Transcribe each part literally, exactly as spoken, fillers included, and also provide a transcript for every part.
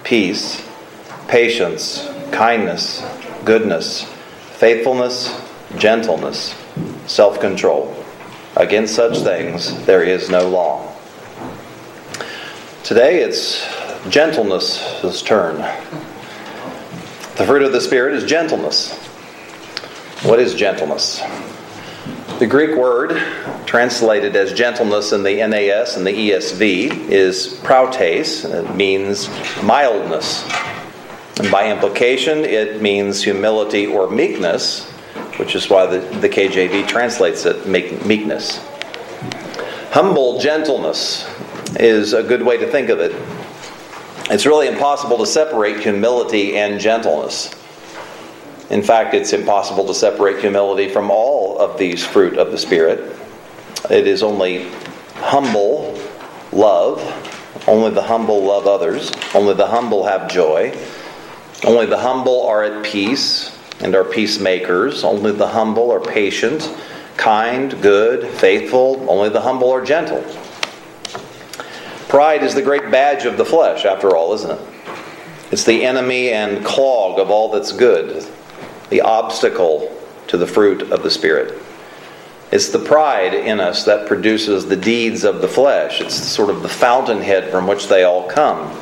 peace, patience, kindness, goodness, faithfulness, gentleness, self-control. Against such things there is no law. Today it's gentleness' turn. The fruit of the Spirit is gentleness. What is gentleness? The Greek word translated as gentleness in the N A S and the E S V is prautes, and it means mildness. And by implication, it means humility or meekness, which is why the, the K J V translates it meek, meekness. Humble gentleness is a good way to think of it. It's really impossible to separate humility and gentleness. In fact, it's impossible to separate humility from all of these fruit of the Spirit. It is only humble love. Only the humble love others. Only the humble have joy. Only the humble are at peace and are peacemakers. Only the humble are patient, kind, good, faithful. Only the humble are gentle. Pride is the great badge of the flesh, after all, isn't it? It's the enemy and clog of all that's good. The obstacle to the fruit of the Spirit. It's the pride in us that produces the deeds of the flesh. It's sort of the fountainhead from which they all come.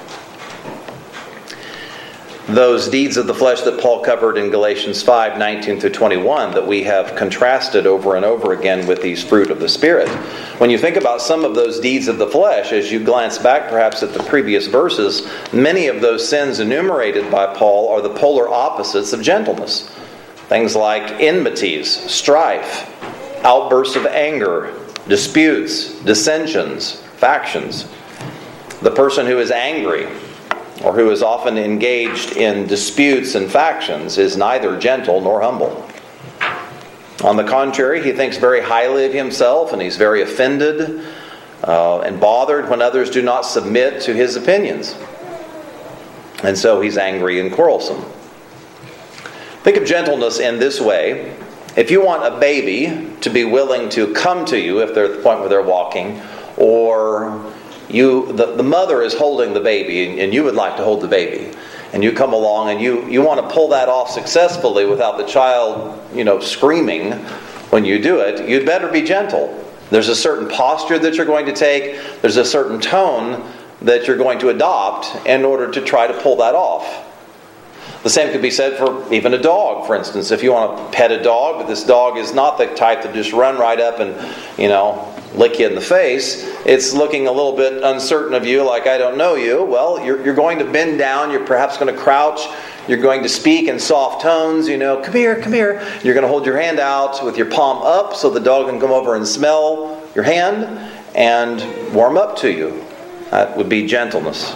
Those deeds of the flesh that Paul covered in Galatians five, nineteen through twenty-one that we have contrasted over and over again with these fruit of the Spirit. When you think about some of those deeds of the flesh, as you glance back perhaps at the previous verses, many of those sins enumerated by Paul are the polar opposites of gentleness. Things like enmities, strife, outbursts of anger, disputes, dissensions, factions. The person who is angry, or who is often engaged in disputes and factions, is neither gentle nor humble. On the contrary, he thinks very highly of himself, and he's very offended uh, and bothered when others do not submit to his opinions. And so he's angry and quarrelsome. Think of gentleness in this way. If you want a baby to be willing to come to you if they're at the point where they're walking, or you the, the mother is holding the baby and, and you would like to hold the baby, and you come along and you, you want to pull that off successfully without the child, you know, screaming when you do it, you'd better be gentle. There's a certain posture that you're going to take. There's a certain tone that you're going to adopt in order to try to pull that off. The same could be said for even a dog, for instance. If you want to pet a dog, but this dog is not the type to just run right up and, you know, lick you in the face. It's looking a little bit uncertain of you, like, I don't know you. Well, you're, you're going to bend down. You're perhaps going to crouch. You're going to speak in soft tones, you know, come here, come here. You're going to hold your hand out with your palm up so the dog can come over and smell your hand and warm up to you. That would be gentleness.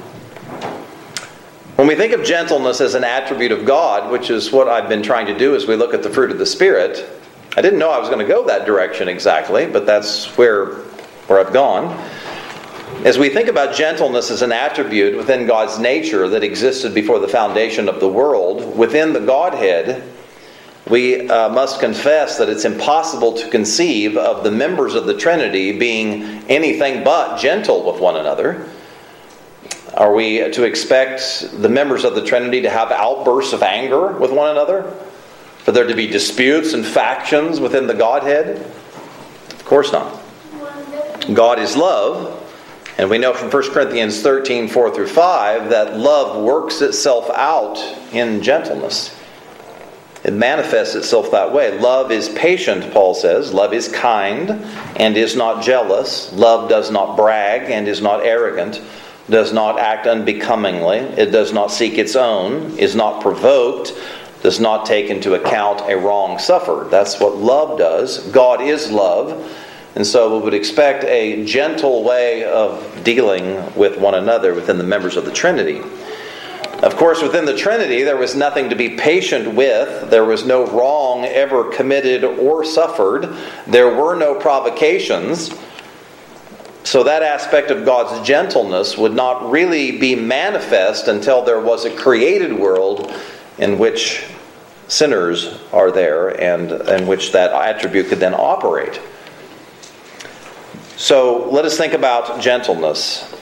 When we think of gentleness as an attribute of God, which is what I've been trying to do as we look at the fruit of the Spirit, I didn't know I was going to go that direction exactly, but that's where, where I've gone. As we think about gentleness as an attribute within God's nature that existed before the foundation of the world, within the Godhead, we uh, must confess that it's impossible to conceive of the members of the Trinity being anything but gentle with one another. Are we to expect the members of the Trinity to have outbursts of anger with one another? For there to be disputes and factions within the Godhead? Of course not. God is love. And we know from First Corinthians thirteen, four through five, that love works itself out in gentleness. It manifests itself that way. Love is patient, Paul says. Love is kind and is not jealous. Love does not brag and is not arrogant. Does not act unbecomingly. It does not seek its own. Is not provoked. Does not take into account a wrong suffered. That's what love does. God is love. And so we would expect a gentle way of dealing with one another within the members of the Trinity. Of course, within the Trinity, there was nothing to be patient with. There was no wrong ever committed or suffered. There were no provocations. So that aspect of God's gentleness would not really be manifest until there was a created world in which sinners are there and in which that attribute could then operate. So let us think about gentleness.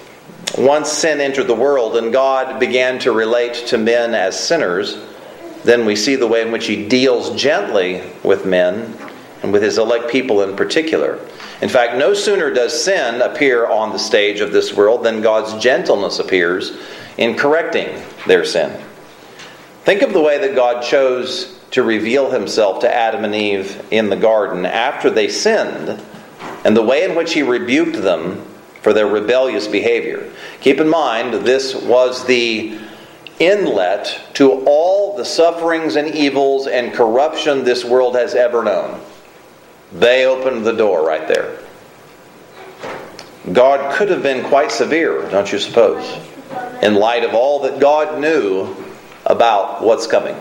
once sin entered the world and God began to relate to men as sinners, then we see the way in which he deals gently with men and with his elect people in particular. In fact, no sooner does sin appear on the stage of this world than God's gentleness appears in correcting their sin. Think of the way that God chose to reveal himself to Adam and Eve in the garden after they sinned, and the way in which he rebuked them for their rebellious behavior. Keep in mind, this was the inlet to all the sufferings and evils and corruption this world has ever known. They opened the door right there. God could have been quite severe, don't you suppose, in light of all that God knew about what's coming.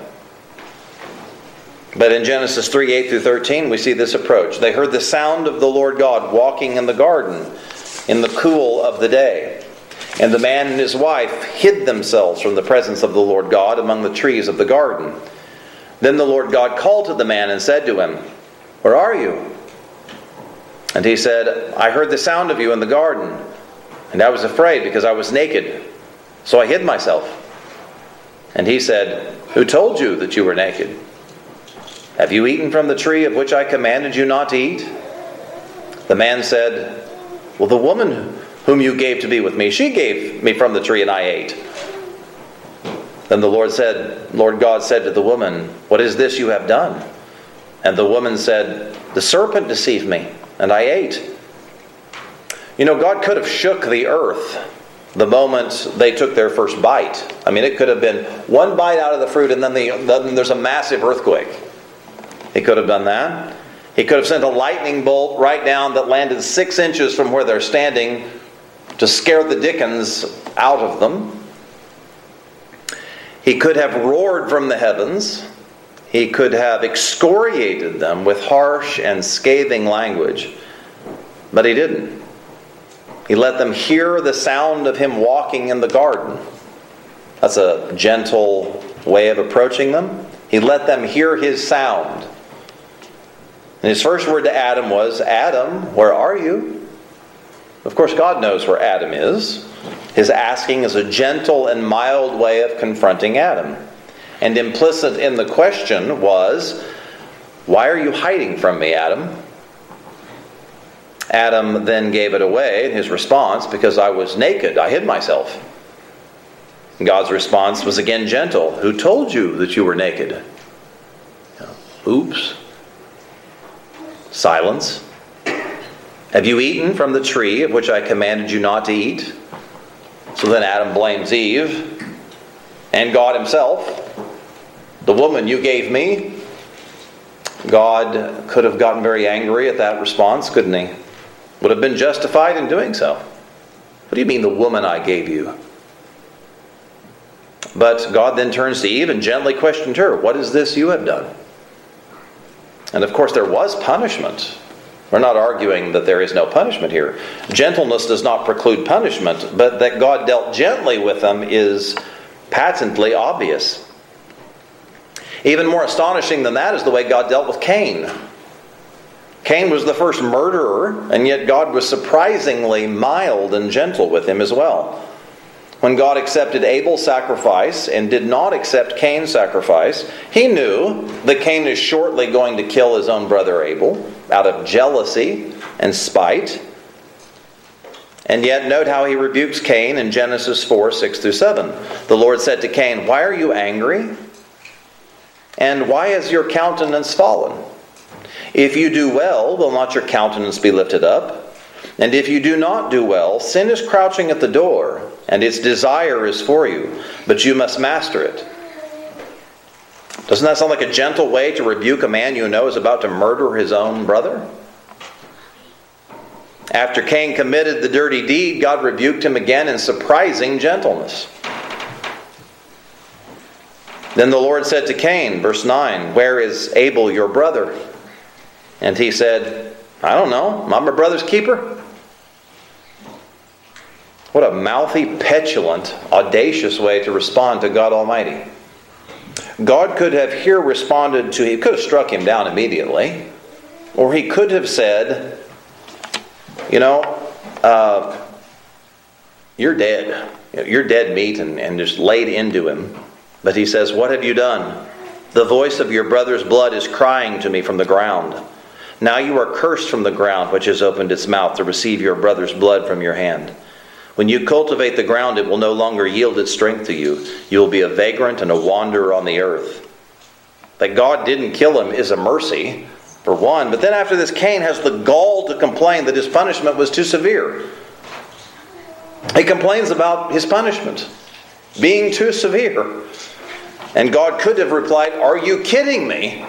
But in Genesis three, eight through thirteen, we see this approach. They heard the sound of the Lord God walking in the garden in the cool of the day. And the man and his wife hid themselves from the presence of the Lord God among the trees of the garden. Then the Lord God called to the man and said to him, "Where are you?" And he said, "I heard the sound of you in the garden, and I was afraid because I was naked, so I hid myself." And he said, "Who told you that you were naked? Have you eaten from the tree of which I commanded you not to eat?" The man said, "Well, the woman whom you gave to be with me, she gave me from the tree and I ate." Then the Lord said, Lord God said to the woman, "What is this you have done?" And the woman said, "The serpent deceived me, and I ate." You know, God could have shook the earth the moment they took their first bite. I mean, it could have been one bite out of the fruit and then, the, then there's a massive earthquake. He could have done that. He could have sent a lightning bolt right down that landed six inches from where they're standing to scare the dickens out of them. He could have roared from the heavens. He could have excoriated them with harsh and scathing language. But he didn't. He let them hear the sound of him walking in the garden. That's a gentle way of approaching them. He let them hear his sound. And his first word to Adam was, "Adam, where are you?" Of course, God knows where Adam is. His asking is a gentle and mild way of confronting Adam. And implicit in the question was, "Why are you hiding from me, Adam?" Adam then gave it away in his response, "Because I was naked, I hid myself." And God's response was again gentle. "Who told you that you were naked?" Oops. Silence. "Have you eaten from the tree of which I commanded you not to eat?" So then Adam blames Eve and God himself. "The woman you gave me." God could have gotten very angry at that response, couldn't he? Would have been justified in doing so. "What do you mean, the woman I gave you?" But God then turns to Eve and gently questioned her. "What is this you have done?" And of course there was punishment. We're not arguing that there is no punishment here. Gentleness does not preclude punishment, but that God dealt gently with them is patently obvious. Even more astonishing than that is the way God dealt with Cain. Cain was the first murderer, and yet God was surprisingly mild and gentle with him as well. When God accepted Abel's sacrifice and did not accept Cain's sacrifice, he knew that Cain is shortly going to kill his own brother Abel out of jealousy and spite. And yet note how he rebukes Cain in Genesis four, six through seven. The Lord said to Cain, "Why are you angry? And why has your countenance fallen? If you do well, will not your countenance be lifted up? And if you do not do well, sin is crouching at the door, and its desire is for you, but you must master it." Doesn't that sound like a gentle way to rebuke a man you know is about to murder his own brother? After Cain committed the dirty deed, God rebuked him again in surprising gentleness. Then the Lord said to Cain, verse nine, "Where is Abel your brother?" And he said, "I don't know. I'm my brother's keeper." What a mouthy, petulant, audacious way to respond to God Almighty. God could have here responded to, he could have struck him down immediately. Or he could have said, you know, uh, you're dead. You're dead meat and, and just laid into him. But he says, what have you done? The voice of your brother's blood is crying to me from the ground. Now you are cursed from the ground, which has opened its mouth to receive your brother's blood from your hand. When you cultivate the ground, it will no longer yield its strength to you. You will be a vagrant and a wanderer on the earth. That God didn't kill him is a mercy, for one. But then after this, Cain has the gall to complain that his punishment was too severe. He complains about his punishment being too severe. And God could have replied, are you kidding me?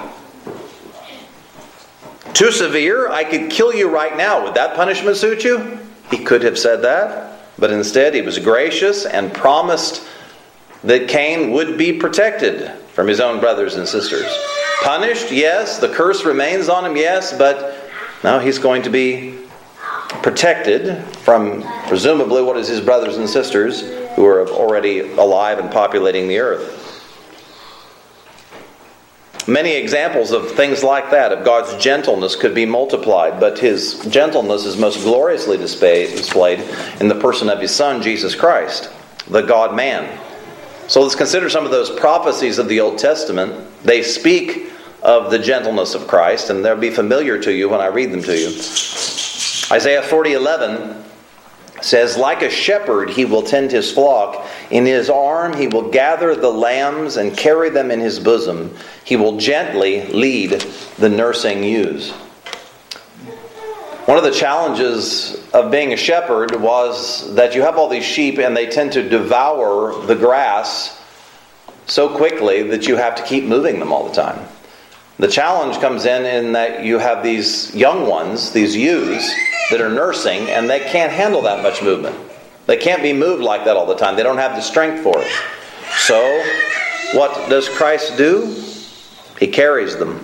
Too severe? I could kill you right now. Would that punishment suit you? He could have said that. But instead, he was gracious and promised that Cain would be protected from his own brothers and sisters. Punished, yes. The curse remains on him, yes. But now he's going to be protected from presumably what is his brothers and sisters who are already alive and populating the earth. Many examples of things like that, of God's gentleness, could be multiplied, but his gentleness is most gloriously displayed in the person of his Son, Jesus Christ, the God-man. So let's consider some of those prophecies of the Old Testament. They speak of the gentleness of Christ, and they'll be familiar to you when I read them to you. Isaiah forty eleven says, like a shepherd he will tend his flock. In his arm he will gather the lambs and carry them in his bosom. He will gently lead the nursing ewes. One of the challenges of being a shepherd was that you have all these sheep and they tend to devour the grass so quickly that you have to keep moving them all the time. The challenge comes in in that you have these young ones, these ewes, that are nursing, and they can't handle that much movement. They can't be moved like that all the time. They don't have the strength for it. So, what does Christ do? He carries them.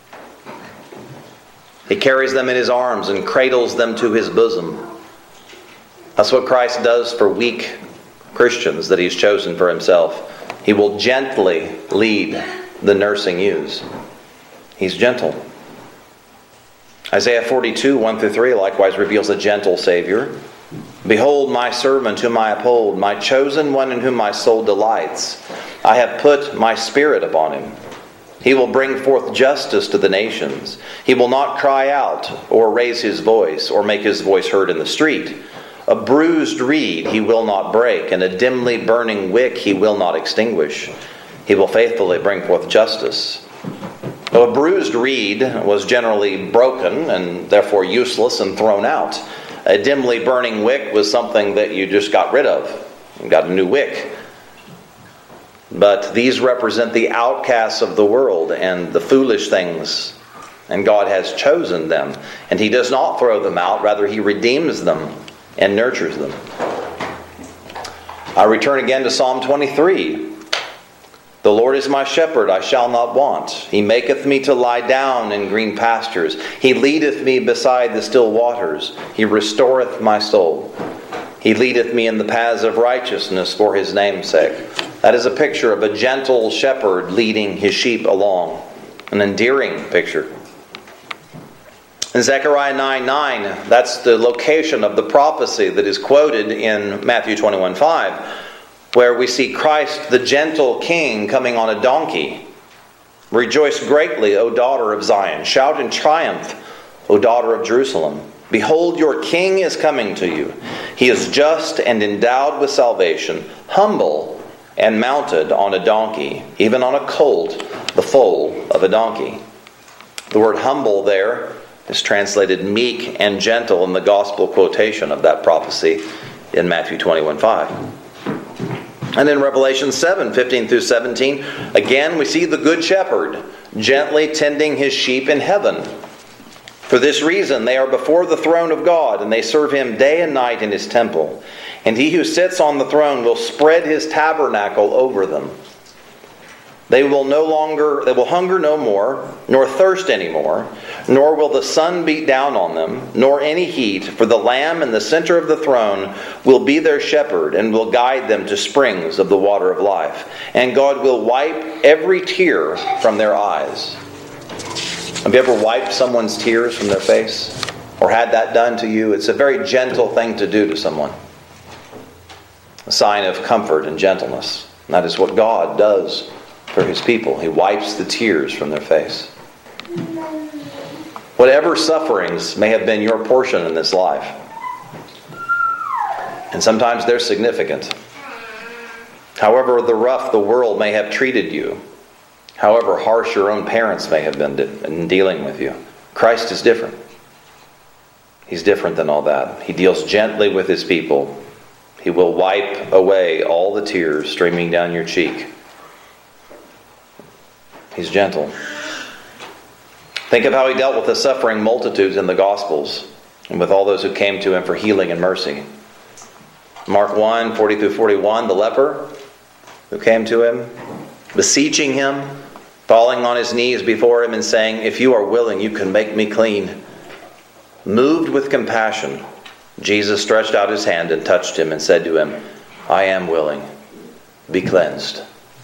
He carries them in his arms and cradles them to his bosom. That's what Christ does for weak Christians that he's chosen for himself. He will gently lead the nursing ewes. He's gentle. Isaiah forty-two, one through three likewise reveals a gentle Savior. Behold my servant whom I uphold, my chosen one in whom my soul delights. I have put my spirit upon him. He will bring forth justice to the nations. He will not cry out or raise his voice or make his voice heard in the street. A bruised reed he will not break, and a dimly burning wick he will not extinguish. He will faithfully bring forth justice. A bruised reed was generally broken and therefore useless and thrown out. A dimly burning wick was something that you just got rid of. You got a new wick. But these represent the outcasts of the world and the foolish things. And God has chosen them. And he does not throw them out. Rather, he redeems them and nurtures them. I return again to Psalm twenty-three. The Lord is my shepherd, I shall not want. He maketh me to lie down in green pastures. He leadeth me beside the still waters. He restoreth my soul. He leadeth me in the paths of righteousness for his name's sake. That is a picture of a gentle shepherd leading his sheep along. An endearing picture. In Zechariah nine nine, that's the location of the prophecy that is quoted in Matthew twenty-one five, where we see Christ, the gentle king, coming on a donkey. Rejoice greatly, O daughter of Zion. Shout in triumph, O daughter of Jerusalem. Behold, your king is coming to you. He is just and endowed with salvation, humble and mounted on a donkey, even on a colt, the foal of a donkey. The word humble there is translated meek and gentle in the gospel quotation of that prophecy in Matthew twenty-one five. And in Revelation seven fifteen through seventeen, again we see the good shepherd gently tending his sheep in heaven. For this reason they are before the throne of God, and they serve him day and night in his temple. And he who sits on the throne will spread his tabernacle over them. They will no longer, they will hunger no more, nor thirst any more, nor will the sun beat down on them, nor any heat, for the Lamb in the center of the throne will be their shepherd, and will guide them to springs of the water of life. And God will wipe every tear from their eyes. Have you ever wiped someone's tears from their face? Or had that done to you? It's a very gentle thing to do to someone. a sign of comfort and gentleness. And that is what God does for His people. He wipes the tears from their face. Whatever sufferings may have been your portion in this life, and sometimes they're significant. However the rough the world may have treated you, however harsh your own parents may have been in dealing with you, Christ is different. He's different than all that. He deals gently with His people. He will wipe away all the tears streaming down your cheek. He's gentle. Think of how He dealt with the suffering multitudes in the Gospels and with all those who came to Him for healing and mercy. Mark one, forty through forty-one, the leper who came to Him, beseeching Him, falling on his knees before Him and saying, "If you are willing, you can make me clean." Moved with compassion, Jesus stretched out His hand and touched him and said to him, "I am willing. Be cleansed."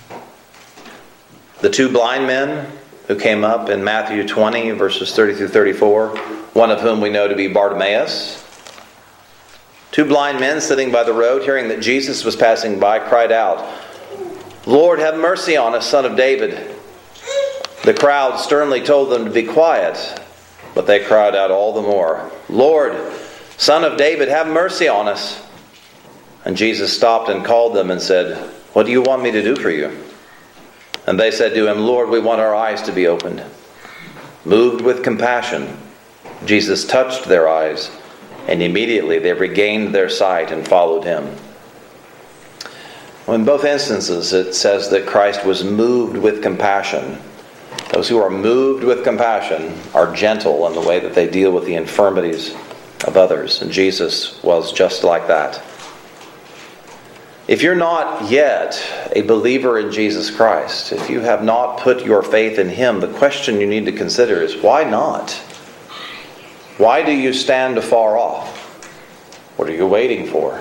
The two blind men who came up in Matthew twenty, verses thirty through thirty-four, one of whom we know to be Bartimaeus. Two blind men sitting by the road, hearing that Jesus was passing by, cried out, "Lord, have mercy on us, Son of David." The crowd sternly told them to be quiet, but they cried out all the more, "Lord, Son of David, have mercy on us." And Jesus stopped and called them and said, "What do you want me to do for you?" And they said to Him, "Lord, we want our eyes to be opened." Moved with compassion, Jesus touched their eyes, and immediately they regained their sight and followed Him. Well, in both instances, it says that Christ was moved with compassion. Those who are moved with compassion are gentle in the way that they deal with the infirmities of others. And Jesus was just like that. If you're not yet a believer in Jesus Christ, if you have not put your faith in Him, the question you need to consider is, why not? Why do you stand afar off? What are you waiting for?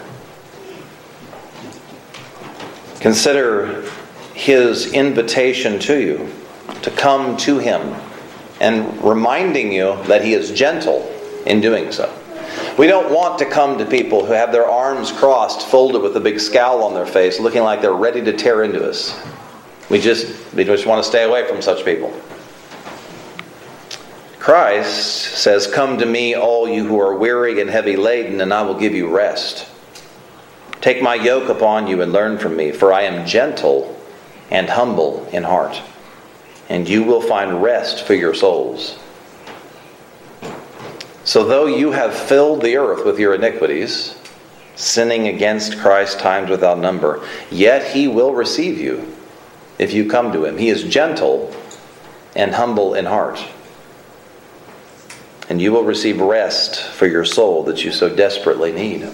Consider His invitation to you to come to Him, and reminding you that He is gentle in doing so. We don't want to come to people who have their arms crossed, folded with a big scowl on their face, looking like they're ready to tear into us. We just, we just want to stay away from such people. Christ says, "Come to me, all you who are weary and heavy laden, and I will give you rest. Take my yoke upon you and learn from me, for I am gentle and humble in heart, and you will find rest for your souls." So though you have filled the earth with your iniquities, sinning against Christ times without number, yet He will receive you if you come to Him. He is gentle and humble in heart. And you will receive rest for your soul that you so desperately need.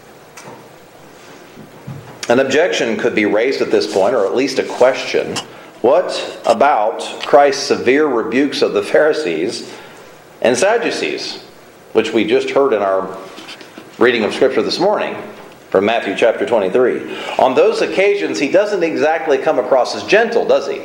An objection could be raised at this point, or at least a question. What about Christ's severe rebukes of the Pharisees and Sadducees, which we just heard in our reading of Scripture this morning from Matthew chapter twenty-three? On those occasions, He doesn't exactly come across as gentle, does He?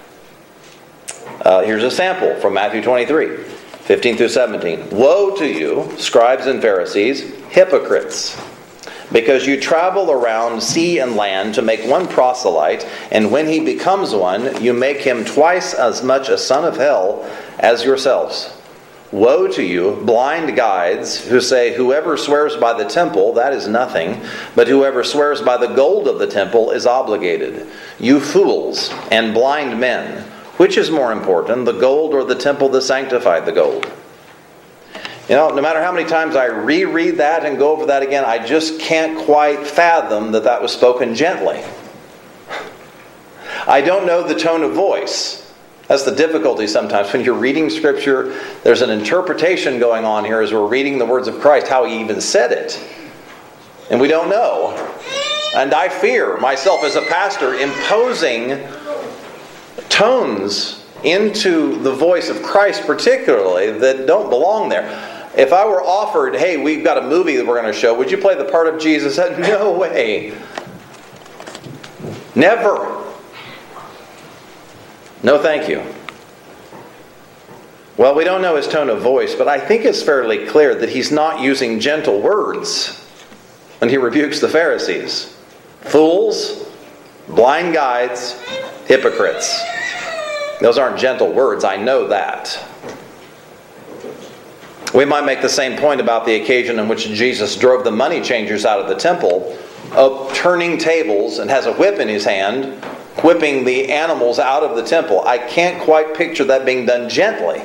Uh, here's a sample from Matthew twenty-three, fifteen through seventeen. "Woe to you, scribes and Pharisees, hypocrites! Because you travel around sea and land to make one proselyte, and when he becomes one, you make him twice as much a son of hell as yourselves. Woe to you, blind guides, who say, 'Whoever swears by the temple, that is nothing, but whoever swears by the gold of the temple is obligated.' You fools and blind men, which is more important, the gold or the temple that sanctified the gold?" You know, no matter how many times I reread that and go over that again, I just can't quite fathom that that was spoken gently. I don't know the tone of voice. That's the difficulty sometimes. When you're reading Scripture, there's an interpretation going on here as we're reading the words of Christ, how He even said it. And we don't know. And I fear myself as a pastor imposing tones into the voice of Christ particularly that don't belong there. If I were offered, "Hey, we've got a movie that we're going to show, would you play the part of Jesus?" No way. Never. No, thank you. Well, we don't know His tone of voice, but I think it's fairly clear that He's not using gentle words when He rebukes the Pharisees. Fools, blind guides, hypocrites. Those aren't gentle words, I know that. We might make the same point about the occasion in which Jesus drove the money changers out of the temple, of turning tables and has a whip in his hand, whipping the animals out of the temple. I can't quite picture that being done gently.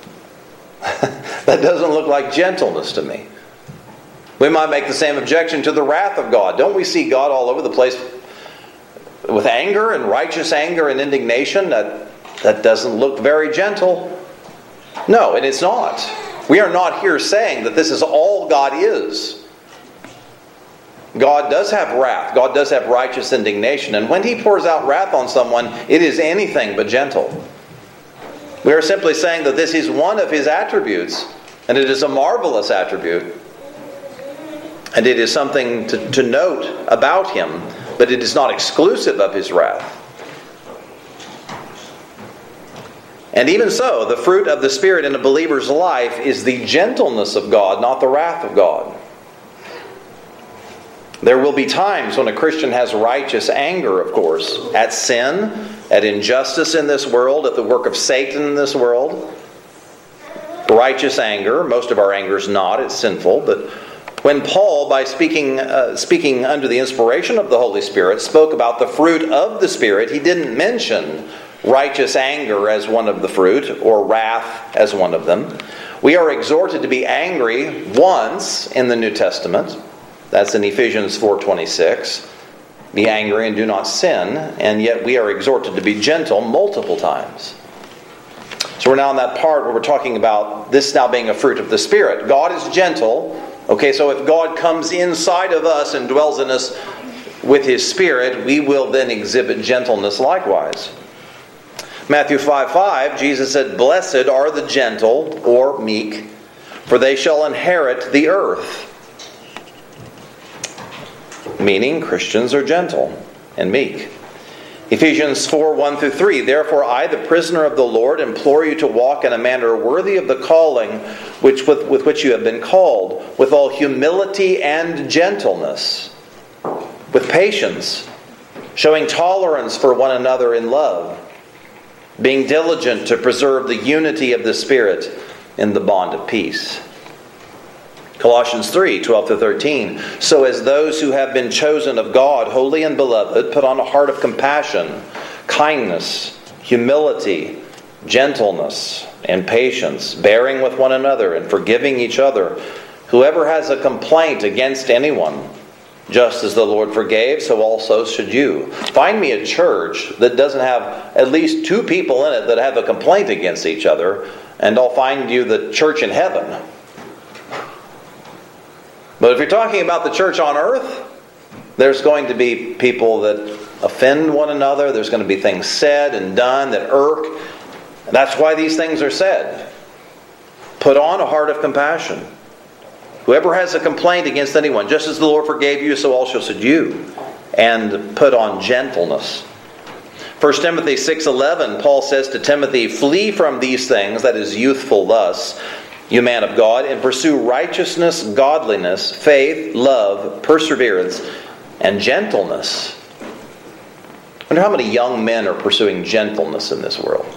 That doesn't look like gentleness to me. We might make the same objection to the wrath of God. Don't we see God all over the place with anger and righteous anger and indignation? That, that doesn't look very gentle. No, and it's not. We are not here saying that this is all God is. God does have wrath. God does have righteous indignation. And when He pours out wrath on someone, it is anything but gentle. We are simply saying that this is one of His attributes, and it is a marvelous attribute. And it is something to, to note about Him, but it is not exclusive of His wrath. And even so, the fruit of the Spirit in a believer's life is the gentleness of God, not the wrath of God. There will be times when a Christian has righteous anger, of course, at sin, at injustice in this world, at the work of Satan in this world. Righteous anger, most of our anger is not, it's sinful, but when Paul, by speaking uh, speaking under the inspiration of the Holy Spirit, spoke about the fruit of the Spirit, he didn't mention righteous anger as one of the fruit, or wrath as one of them. We are exhorted to be angry once in the New Testament. That's in Ephesians four twenty-six. Be angry and do not sin. And yet we are exhorted to be gentle multiple times. So we're now in that part where we're talking about this now being a fruit of the Spirit. God is gentle. Okay, so if God comes inside of us and dwells in us with His Spirit, we will then exhibit gentleness likewise. Matthew five five, Jesus said, "Blessed are the gentle," or meek, "for they shall inherit the earth." Meaning, Christians are gentle and meek. Ephesians four one through three, "Therefore I, the prisoner of the Lord, implore you to walk in a manner worthy of the calling which with, with which you have been called, with all humility and gentleness, with patience, showing tolerance for one another in love, being diligent to preserve the unity of the Spirit in the bond of peace." Colossians three twelve to thirteen, "So as those who have been chosen of God, holy and beloved, put on a heart of compassion, kindness, humility, gentleness, and patience, bearing with one another and forgiving each other. Whoever has a complaint against anyone, just as the Lord forgave, so also should you." Find me a church that doesn't have at least two people in it that have a complaint against each other, and I'll find you the church in heaven. But if you're talking about the church on earth, there's going to be people that offend one another. There's going to be things said and done that irk. That's why these things are said. Put on a heart of compassion. Whoever has a complaint against anyone, just as the Lord forgave you, so also should you. And put on gentleness. First Timothy six eleven, Paul says to Timothy, "Flee from these things," that is youthful lusts, "you man of God, and pursue righteousness, godliness, faith, love, perseverance, and gentleness." I wonder how many young men are pursuing gentleness in this world.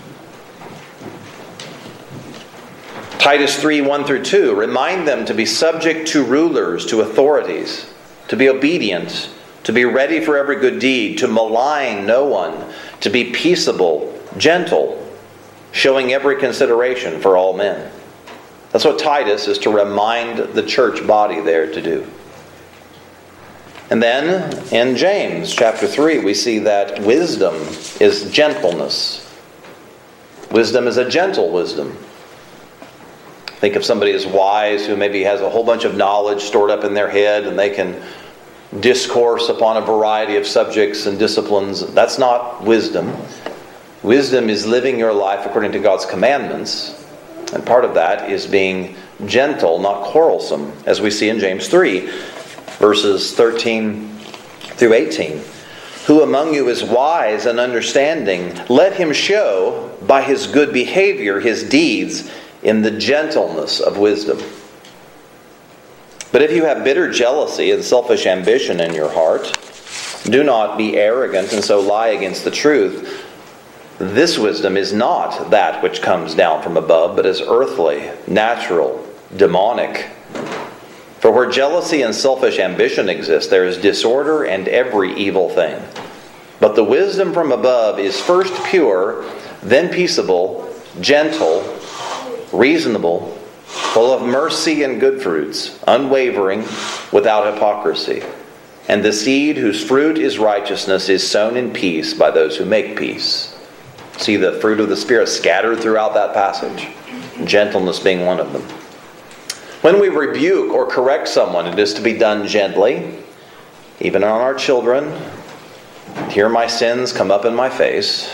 Titus three one through two, "Remind them to be subject to rulers, to authorities, to be obedient, to be ready for every good deed, to malign no one, to be peaceable, gentle, showing every consideration for all men." That's what Titus is to remind the church body there to do. And then in James chapter three, we see that wisdom is gentleness. Wisdom is a gentle wisdom. Think of somebody as wise who maybe has a whole bunch of knowledge stored up in their head and they can discourse upon a variety of subjects and disciplines. That's not wisdom. Wisdom is living your life according to God's commandments. And part of that is being gentle, not quarrelsome, as we see in James three, verses thirteen through eighteen. "Who among you is wise and understanding? Let him show by his good behavior his deeds in the gentleness of wisdom. But if you have bitter jealousy and selfish ambition in your heart, Do not be arrogant and so lie against the truth. This wisdom is not that which comes down from above, but is earthly, natural, demonic. For where jealousy and selfish ambition exist, there is disorder and every evil thing. But the wisdom from above is first pure, then peaceable, gentle, reasonable, full of mercy and good fruits, unwavering, without hypocrisy. And the seed whose fruit is righteousness is sown in peace by those who make peace. See the fruit of the Spirit scattered throughout that passage. Gentleness being one of them. When we rebuke or correct someone, it is to be done gently, even on our children. Hear my sins come up in my face.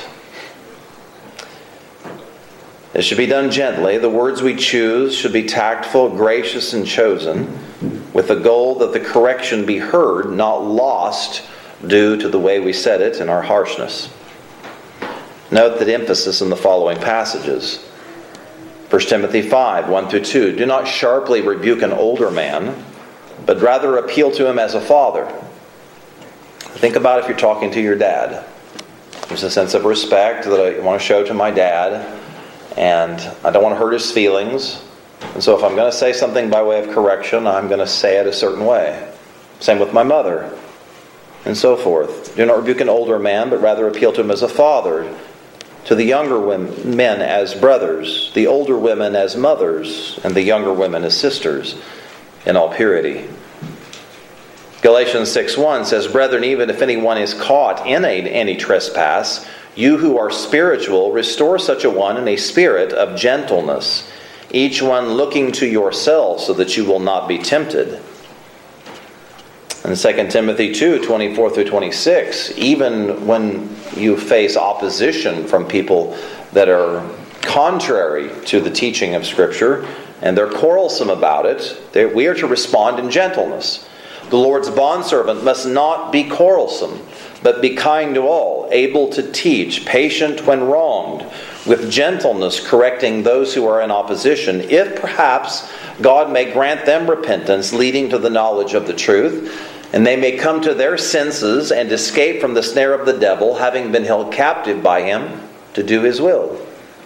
It should be done gently. The words we choose should be tactful, gracious, and chosen, with the goal that the correction be heard, not lost due to the way we said it and our harshness. Note the emphasis in the following passages. First Timothy five, one through two. Do not sharply rebuke an older man, but rather appeal to him as a father. Think about if you're talking to your dad. There's a sense of respect that I want to show to my dad, and I don't want to hurt his feelings. And so if I'm going to say something by way of correction, I'm going to say it a certain way. Same with my mother, and so forth. Do not rebuke an older man, but rather appeal to him as a father. To the younger women, men as brothers, the older women as mothers, and the younger women as sisters, in all purity. Galatians six one says, Brethren, even if anyone is caught in a, any trespass, you who are spiritual, restore such a one in a spirit of gentleness, each one looking to yourself so that you will not be tempted. In Second Timothy two, twenty-four through twenty-six, even when you face opposition from people that are contrary to the teaching of Scripture, and they're quarrelsome about it, they, we are to respond in gentleness. The Lord's bondservant must not be quarrelsome, but be kind to all, able to teach, patient when wronged, with gentleness correcting those who are in opposition, if perhaps God may grant them repentance leading to the knowledge of the truth, and they may come to their senses and escape from the snare of the devil, having been held captive by him to do his will.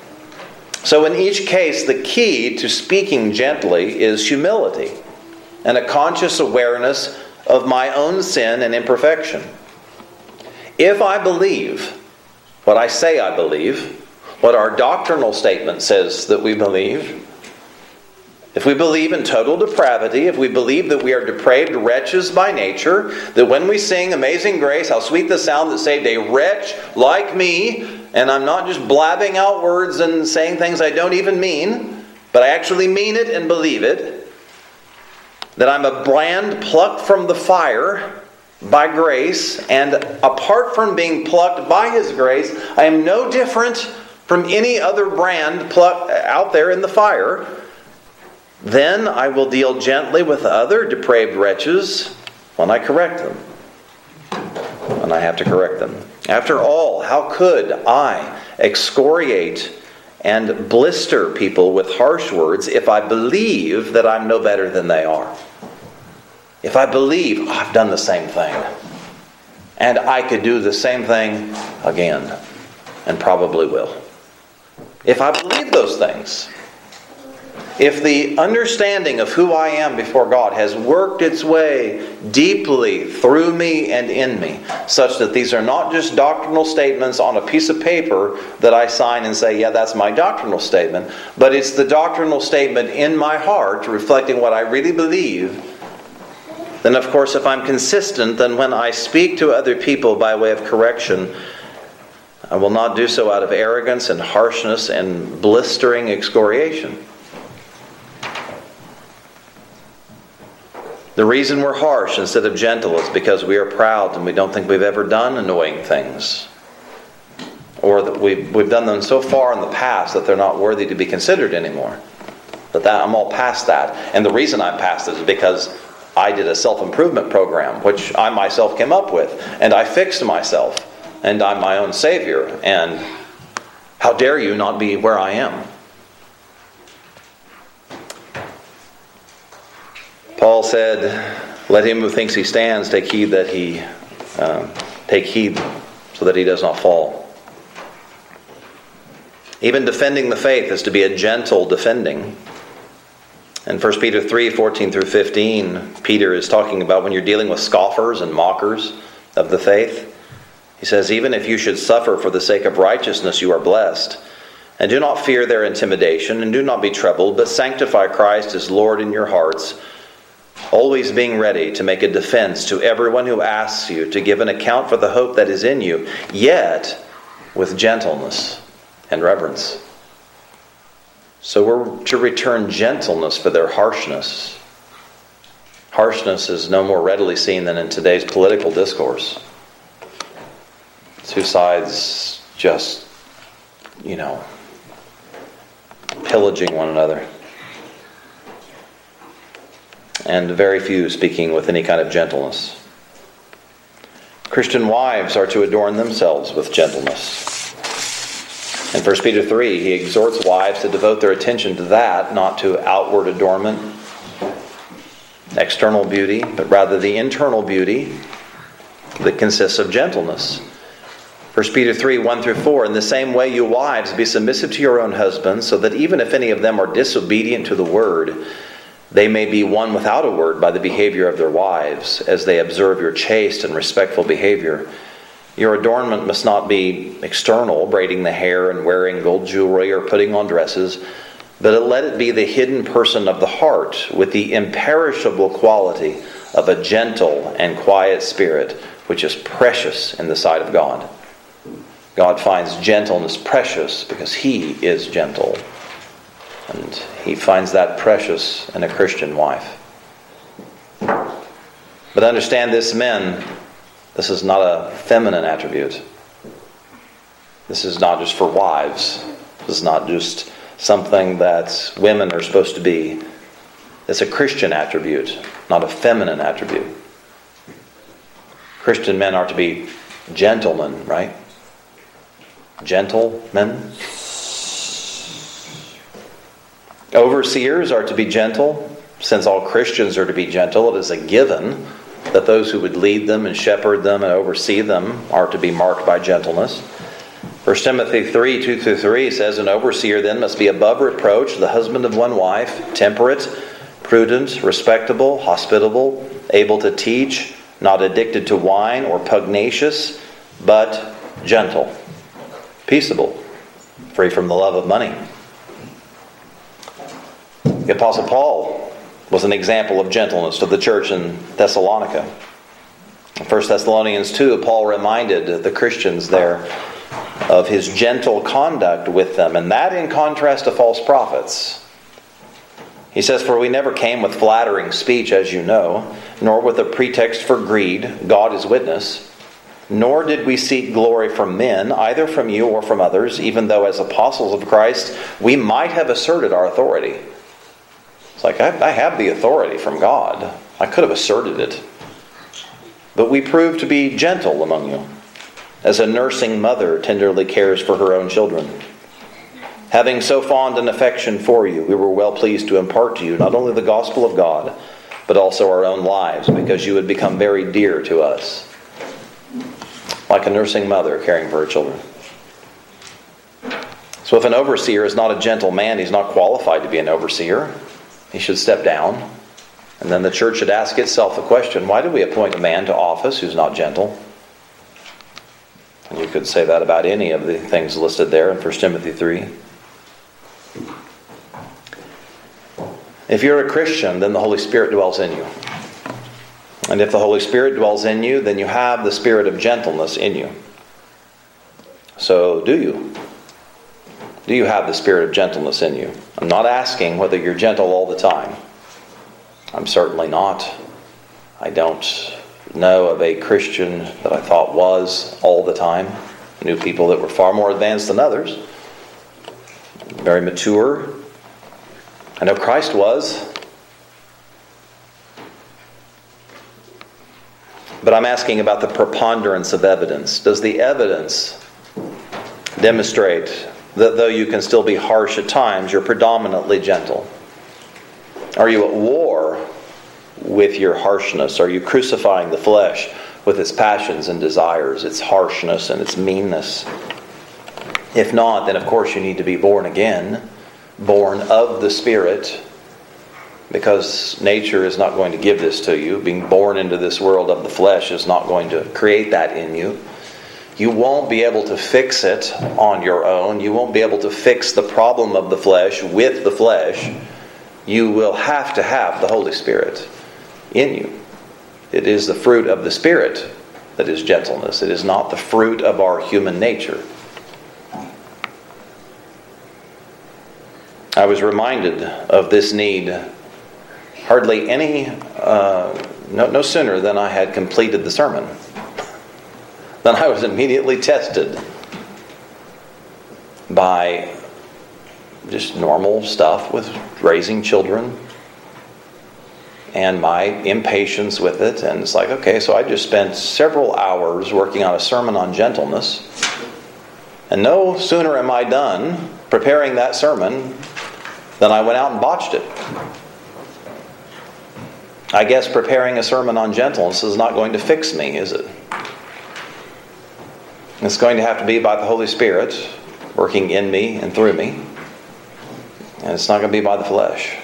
So in each case, the key to speaking gently is humility and a conscious awareness of my own sin and imperfection. If I believe what I say I believe, what our doctrinal statement says that we believe, if we believe in total depravity, if we believe that we are depraved wretches by nature, that when we sing Amazing Grace, how sweet the sound that saved a wretch like me, and I'm not just blabbing out words and saying things I don't even mean, but I actually mean it and believe it, that I'm a brand plucked from the fire by grace, and apart from being plucked by His grace, I am no different from any other brand plucked out there in the fire, then I will deal gently with other depraved wretches when I correct them. When I have to correct them. After all, how could I excoriate and blister people with harsh words if I believe that I'm no better than they are? If I believe, oh, I've done the same thing, and I could do the same thing again, and probably will. If I believe those things, if the understanding of who I am before God has worked its way deeply through me and in me, such that these are not just doctrinal statements on a piece of paper that I sign and say, yeah, that's my doctrinal statement, but it's the doctrinal statement in my heart reflecting what I really believe, then of course if I'm consistent, then when I speak to other people by way of correction, I will not do so out of arrogance and harshness and blistering excoriation. The reason we're harsh instead of gentle is because we are proud and we don't think we've ever done annoying things. Or that we've, we've done them so far in the past that they're not worthy to be considered anymore. But that, I'm all past that. And the reason I'm past it is because I did a self-improvement program, which I myself came up with. And I fixed myself. And I'm my own Savior. And how dare you not be where I am? Paul said, let him who thinks he stands take heed that he Um, take heed so that he does not fall. Even defending the faith is to be a gentle defending. In First Peter three, fourteen through fifteen, Peter is talking about when you're dealing with scoffers and mockers of the faith. He says, even if you should suffer for the sake of righteousness, you are blessed. And do not fear their intimidation, and do not be troubled, but sanctify Christ as Lord in your hearts, always being ready to make a defense to everyone who asks you to give an account for the hope that is in you, yet with gentleness and reverence. So we're to return gentleness for their harshness. Harshness is no more readily seen than in today's political discourse. Two sides just, you know, pillaging one another. And very few speaking with any kind of gentleness. Christian wives are to adorn themselves with gentleness. In First Peter three, he exhorts wives to devote their attention to that, not to outward adornment, external beauty, but rather the internal beauty that consists of gentleness. First Peter three, one through four, in the same way you wives, be submissive to your own husbands, so that even if any of them are disobedient to the word, they may be won without a word by the behavior of their wives, as they observe your chaste and respectful behavior. Your adornment must not be external, braiding the hair and wearing gold jewelry or putting on dresses, but let it be the hidden person of the heart with the imperishable quality of a gentle and quiet spirit, which is precious in the sight of God. God finds gentleness precious because He is gentle. And He finds that precious in a Christian wife. But understand this, men, this is not a feminine attribute. This is not just for wives. This is not just something that women are supposed to be. It's a Christian attribute, not a feminine attribute. Christian men are to be gentlemen, right? Gentlemen. Overseers are to be gentle. Since all Christians are to be gentle, it is a given that those who would lead them and shepherd them and oversee them are to be marked by gentleness. First Timothy three, two through three says, an overseer then must be above reproach, the husband of one wife, temperate, prudent, respectable, hospitable, able to teach, not addicted to wine or pugnacious, but gentle, peaceable, free from the love of money. The Apostle Paul was an example of gentleness to the church in Thessalonica. In First Thessalonians two, Paul reminded the Christians there of his gentle conduct with them, and that in contrast to false prophets. He says, for we never came with flattering speech, as you know, nor with a pretext for greed, God is witness, nor did we seek glory from men, either from you or from others, even though as apostles of Christ we might have asserted our authority. It's like, I, I have the authority from God. I could have asserted it. But we proved to be gentle among you, as a nursing mother tenderly cares for her own children. Having so fond an affection for you, we were well pleased to impart to you not only the gospel of God, but also our own lives, because you had become very dear to us. Like a nursing mother caring for her children. So if an overseer is not a gentle man, he's not qualified to be an overseer. He should step down. And then the church should ask itself the question, why do we appoint a man to office who's not gentle? And you could say that about any of the things listed there in First Timothy three. If you're a Christian, then the Holy Spirit dwells in you. And if the Holy Spirit dwells in you, then you have the spirit of gentleness in you. So do you? Do you have the spirit of gentleness in you? I'm not asking whether you're gentle all the time. I'm certainly not. I don't know of a Christian that I thought was all the time. I knew people that were far more advanced than others. Very mature. I know Christ was. But I'm asking about the preponderance of evidence. Does the evidence demonstrate that though you can still be harsh at times, you're predominantly gentle? Are you at war with your harshness? Are you crucifying the flesh with its passions and desires, its harshness and its meanness. If not, then of course you need to be born again, born of the Spirit, because nature is not going to give this to you. Being born into this world of the flesh is not going to create that in you. You won't be able to fix it on your own. You won't be able to fix the problem of the flesh with the flesh. You will have to have the Holy Spirit in you. It is the fruit of the Spirit that is gentleness. It is not the fruit of our human nature. I was reminded of this need hardly any, uh, no, no sooner than I had completed the sermon. Then I was immediately tested by just normal stuff with raising children and my impatience with it. And it's like, okay, so I just spent several hours working on a sermon on gentleness. And no sooner am I done preparing that sermon than I went out and botched it. I guess preparing a sermon on gentleness is not going to fix me, is it? It's going to have to be by the Holy Spirit working in me and through me. And it's not going to be by the flesh.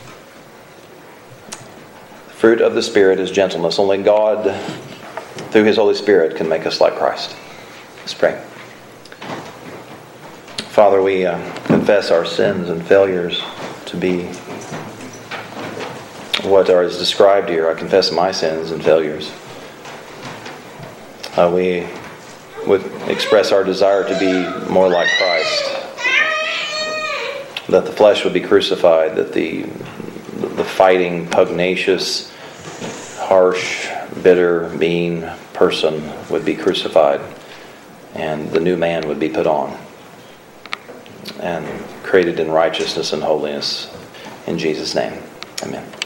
The fruit of the Spirit is gentleness. Only God, through His Holy Spirit, can make us like Christ. Let's pray. Father, we uh, confess our sins and failures to be what are is described here. I confess my sins and failures. Uh, we would express our desire to be more like Christ. That the flesh would be crucified. That the the fighting, pugnacious, harsh, bitter, mean person would be crucified, and the new man would be put on and created in righteousness and holiness. In Jesus' name, amen.